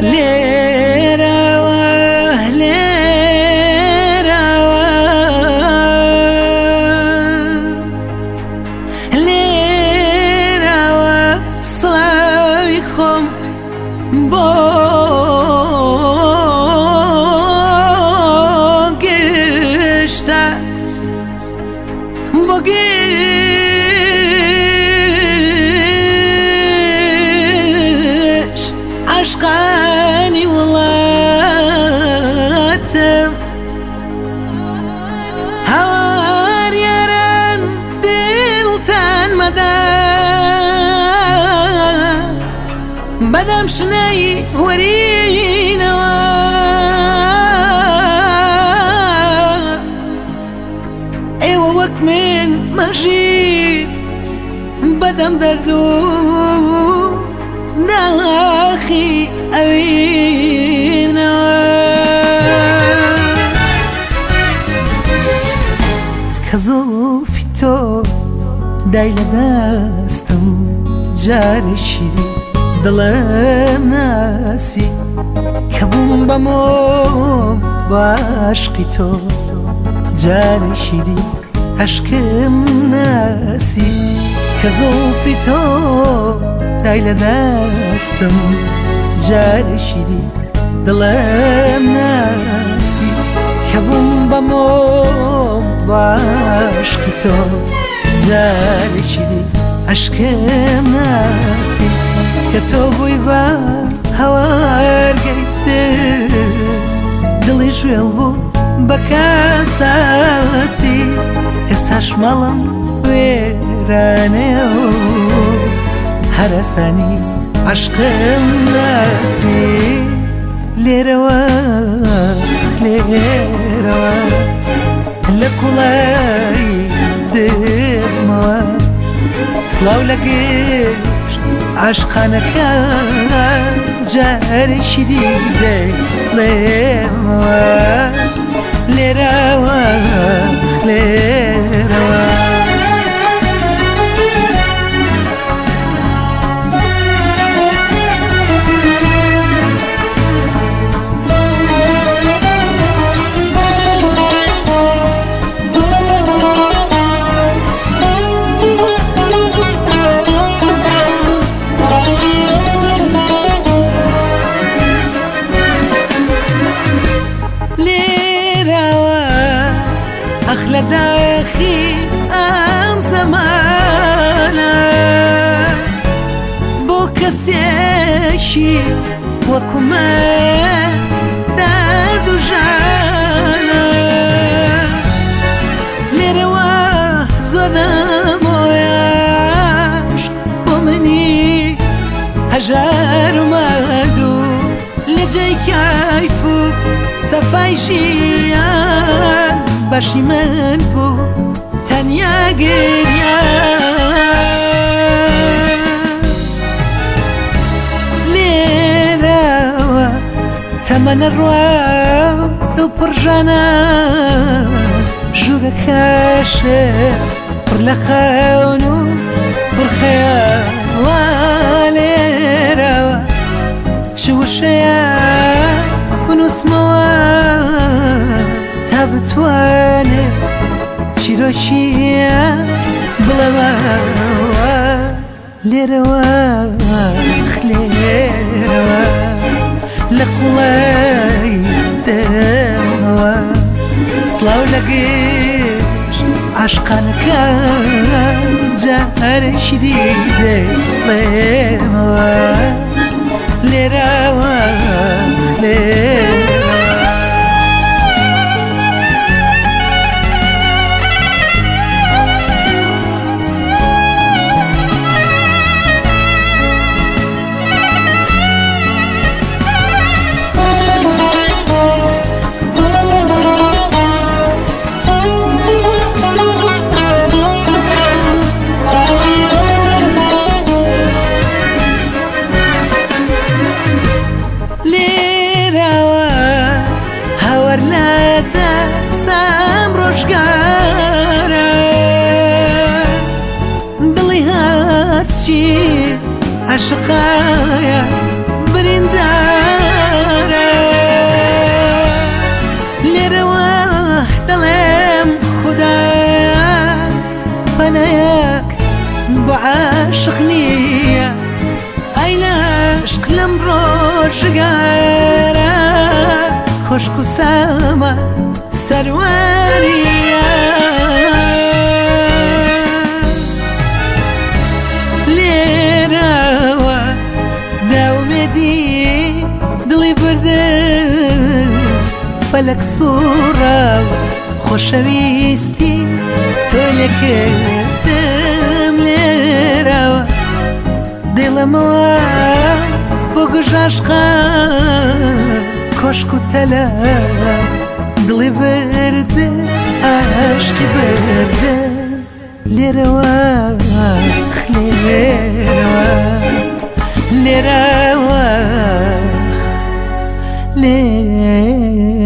لێرەوە لێرەوە لێرەوە سڵاوی خۆم بۆ گشتە بۆ گشت عاشقانی وڵاتم هەوار یاران دڵتان مەدە بەدەم شنەی وەرینەوە ئێوە وەک من مەژیر بەدەم دەرد و داخی ئەوینەوە کە زۆفی تۆ دای لە دەستم جارێکی دی دڵم ناسی کە بووم بە مۆم باشقی تۆ جارێکی دی عشقم ناسی کە زۆفی تۆ دای لە دەستم جارێکی دی دڵم ناسی کە بووم بە مۆم باشقی تۆ جارێکی دی عشقم ناسی کە تۆ بووی بە هەوارگەی دڵی ژوێڵ بوو بە کەساسی ئێستاش مەڵم وێرانەیە و هەرەسانی عشقم ناسی لێرەوە لێرەوە لە کوڵای دڵمەوە سڵاو لە گشت عاشقانەکان جارێکی دی دەیڵێمەوە لێرەوە لێرەوە لە داخی ئەم زەمانە بۆ کەسێکی وەکو من دەرد و ژانە لێرەوە زۆر نەمۆیاش بۆ منی هەژار ومەد و لە جێی کایف و سەفای ژیان بەشی من بوو تەنیا گریان لێرەوە تەمەنە ڕوا دڵپڕژانە ژوورەکەشێ پڕ لە خەون و پڕخەیاڵە لێرەوە چ وشەیە بنووسمەوە تا بتوانێ چیرۆکیە بڵێمەوە لێرەوە لێرەوە لە قوڵای دڵمەوە سڵاو لە گشت عاشقانەکان جارێکی دی دەیڵێمەوە لێرەوە لێرەوە عاشقايا برندان عاشق نییە ئەی لەشق لەم ڕۆژگارە کۆشک و سامە سەروەریە لێرەوە ناومێدی دڵی بردن فەلەک سوڕاوە خۆشەویستی تۆ لێکردم لێرەوە دڵەمەوە بۆ گژاشقا کۆشک و تەلە دڵی بردە عاشقی بردە لێرەوە لێرەوە لێرەوە لێرەوە